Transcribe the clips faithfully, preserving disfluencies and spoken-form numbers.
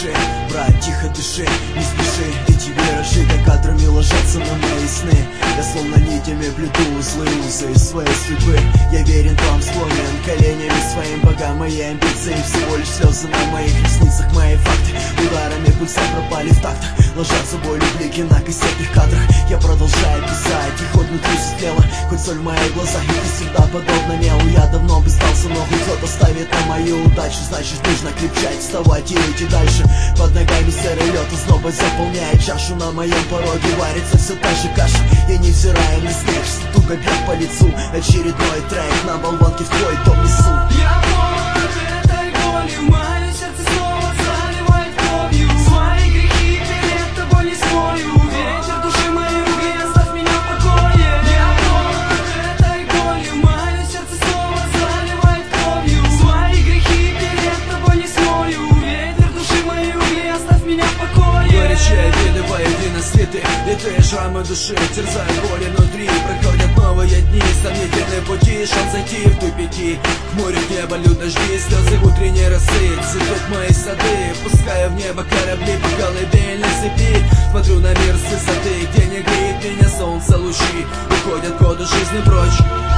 спеши, брат, тихо дыши, не спеши. Эти виражи как кадрами ложатся на мои сны. Я словно нитями плету узлы узы своей судьбы. Я верен вам, склонен коленями своим богам. Мои амбиции всего лишь слезы на моих ресницах. Мои факты ударами пульса пропали в тактах. Ложатся болью блики на кассетных кадрах. Я продолжаю писать, и хоть внутри светло, хоть соль в моих глазах, и всегда подобно мелу. Я давно бы сдался, но хоть кто-то ставит на мою удачу. Значит, нужно крепчать, вставать и идти дальше. Под ногами серый лед, и снова заполняет чашу. На моем пороге варится все та же каша. Я не взираю на снег, что туго бьет по лицу. Очередной трек на болванке в твой дом несу. Я полон этой боли, мое сердце снова заливает кровью. Свои грехи перед тобой не смою. Ветер души моей руки, оставь меня в покое. Я полон этой боли, мое сердце снова заливает кровью. Свои грехи перед тобой не смою. Ветер души моей руки, оставь меня в покое. Горячая виды воедино слиты, литые шрамы души терзают боли внутри. Проходят новые дни, сомнительные пути, шанс зайти в тупики. Хмурит небо, льют дожди, слезы утренней росы. Цветут мои сады, пускаю в небо корабли по колыбельной цепи. Смотрю на мир с высоты, где не греет меня солнце лучи. Уходят годы жизни прочь.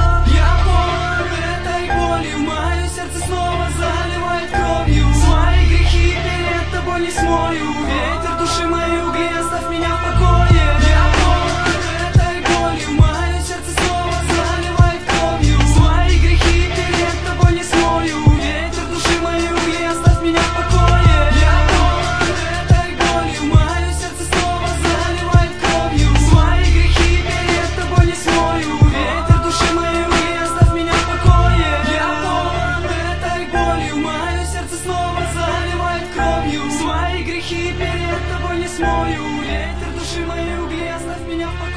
Я полон этой боли, мое сердце снова заливает кровью. Свои грехи перед тобой не смою. Ветер души моей угли, оставь меня в покое. Я полон этой боли, мое сердце снова заливает кровью. Свои грехи перед тобой не смою. Ветер души моей угли, оставь меня в покое. Я полон этой боли, мое сердце снова заливает кровью. Свои грехи перед тобой не смою. Ветер души моей угли, оставь меня в покое. Я полон этой боли, мое сердце снова заливает кровью. Свои грехи перед тобой не смою. Ветер души моей угли, оставь меня в покое.